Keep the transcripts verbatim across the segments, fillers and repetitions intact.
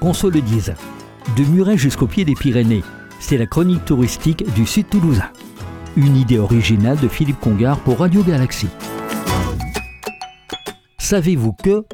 qu'on se le dise. De Muret jusqu'au pied des Pyrénées, c'est la chronique touristique du Sud Toulousain. Une idée originale de Philippe Congar pour Radio Galaxie. Savez-vous que...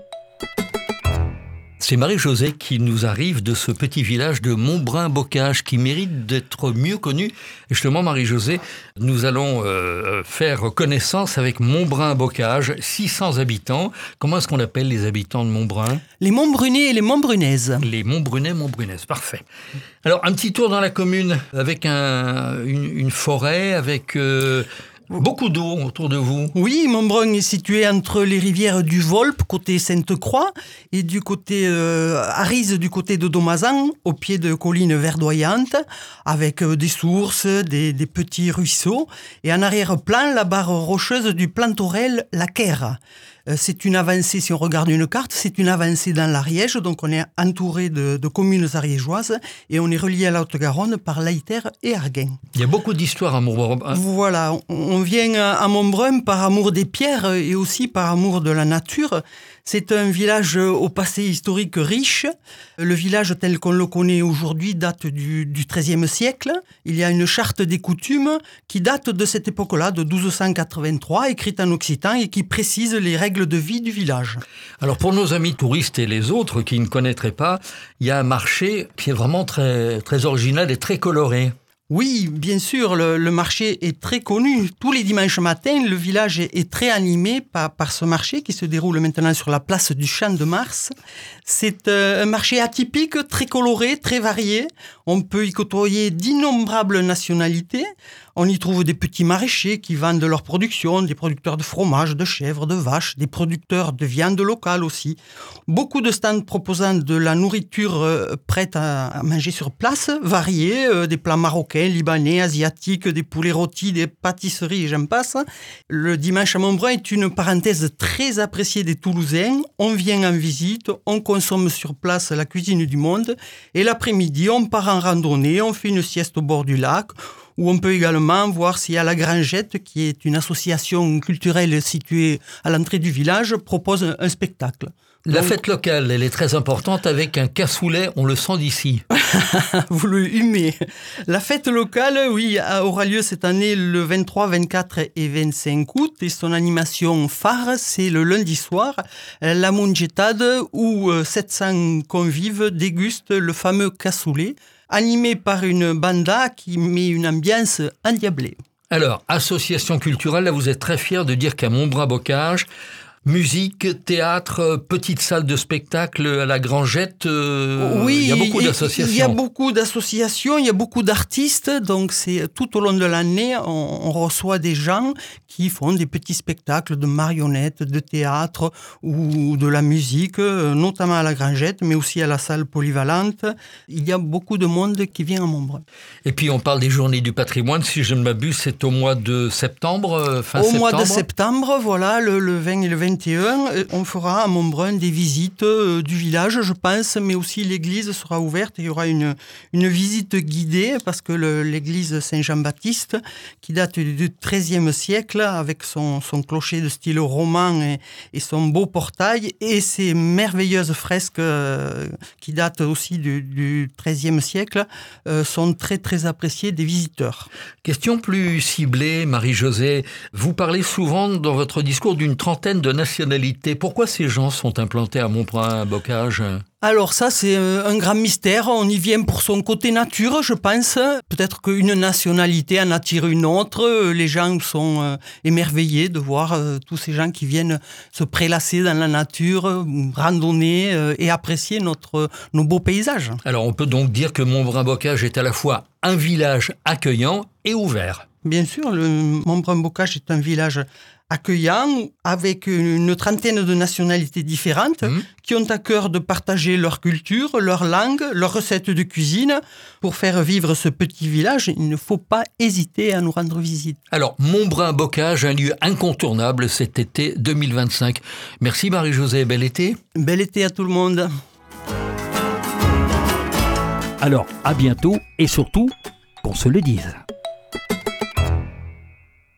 C'est Marie-Josée qui nous arrive de ce petit village de Montbrun-Bocage qui mérite d'être mieux connu. Et justement, Marie-Josée, nous allons euh, faire connaissance avec Montbrun-Bocage, six cents habitants. Comment est-ce qu'on appelle les habitants de Montbrun ? Les Montbrunais et les Montbrunaises. Les Montbrunais, Montbrunaises, parfait. Alors, un petit tour dans la commune avec un, une, une forêt, avec... Euh, beaucoup d'eau autour de vous. Oui, Montbrun est situé entre les rivières du Volpe, côté Sainte-Croix, et du côté euh, Arize, du côté de Domazan, au pied de collines verdoyantes, avec euh, des sources, des, des petits ruisseaux, et en arrière-plan, la barre rocheuse du Plantorel, la Caire. C'est une avancée, si on regarde une carte, c'est une avancée dans l'Ariège, donc on est entouré de, de communes ariégeoises et on est relié à la Haute-Garonne par Laïter et Arguin. Il y a beaucoup d'histoires à Montbrun. Hein. Voilà, on vient à Montbrun par amour des pierres et aussi par amour de la nature. C'est un village au passé historique riche. Le village tel qu'on le connaît aujourd'hui date du, du treizième siècle. Il y a une charte des coutumes qui date de cette époque-là, de douze cent quatre-vingt-trois, écrite en occitan et qui précise les règles de vie du village. Alors pour nos amis touristes et les autres qui ne connaîtraient pas, il y a un marché qui est vraiment très, très original et très coloré. Oui, bien sûr, le, le marché est très connu. Tous les dimanches matins, le village est, est très animé par, par ce marché qui se déroule maintenant sur la place du Champ de Mars. C'est euh, un marché atypique, très coloré, très varié. On peut y côtoyer d'innombrables nationalités. On y trouve des petits maraîchers qui vendent leur production, des producteurs de fromage, de chèvres, de vaches, des producteurs de viande locale aussi. Beaucoup de stands proposant de la nourriture euh, prête à, à manger sur place, variée, euh, des plats marocains, libanais, asiatiques, des poulets rôtis, des pâtisseries et j'en passe. Le dimanche à Montbrun est une parenthèse très appréciée des Toulousains. On vient en visite, on consomme sur place la cuisine du monde et l'après-midi, on part en randonnée, on fait une sieste au bord du lac, où on peut également voir s'il y a la Grangette, qui est une association culturelle située à l'entrée du village, propose un spectacle. La Donc, fête locale, elle est très importante avec un cassoulet, on le sent d'ici. Vous le humez. La fête locale, oui, aura lieu cette année le vingt-trois, vingt-quatre et vingt-cinq août et son animation phare, c'est le lundi soir, la Mongetade, où sept cents convives dégustent le fameux cassoulet, animé par une banda qui met une ambiance endiablée. Alors, association culturelle, là vous êtes très fiers de dire qu'à Montbrun-Bocage, musique, théâtre, petite salle de spectacle à la Grangette, euh, oui, il y a beaucoup d'associations. Il y a beaucoup d'associations, il y a beaucoup d'artistes, donc c'est tout au long de l'année, on, on reçoit des gens qui font des petits spectacles de marionnettes, de théâtre ou de la musique, notamment à la Grangette, mais aussi à la salle polyvalente. Il y a beaucoup de monde qui vient à Montbrun. Et puis on parle des journées du patrimoine, si je ne m'abuse, c'est au mois de septembre, fin au septembre. Au mois de septembre, voilà, le, le vingt et le vingt et un, on fera à Montbrun des visites euh, du village, je pense, mais aussi l'église sera ouverte. Il y aura une, une visite guidée parce que le, l'église Saint-Jean-Baptiste, qui date du treizième siècle, avec son, son clocher de style roman et, et son beau portail, et ses merveilleuses fresques euh, qui datent aussi du, du treizième siècle, euh, sont très très appréciées des visiteurs. Question plus ciblée, Marie-Josée. Vous parlez souvent dans votre discours d'une trentaine de nationalités. Pourquoi ces gens sont implantés à Montbrun-Bocage ? Alors ça, c'est un grand mystère. On y vient pour son côté nature, je pense. Peut-être qu'une nationalité en attire une autre. Les gens sont émerveillés de voir tous ces gens qui viennent se prélasser dans la nature, randonner et apprécier notre, nos beaux paysages. Alors on peut donc dire que Montbrun-Bocage est à la fois un village accueillant et ouvert. Bien sûr, le Montbrun-Bocage est un village accueillant, avec une trentaine de nationalités différentes mmh. qui ont à cœur de partager leur culture, leur langue, leurs recettes de cuisine. Pour faire vivre ce petit village, il ne faut pas hésiter à nous rendre visite. Alors, Montbrun-Bocage, un lieu incontournable cet été deux mille vingt-cinq. Merci Marie-Josée, bel été. Bel été à tout le monde. Alors, à bientôt et surtout, qu'on se le dise.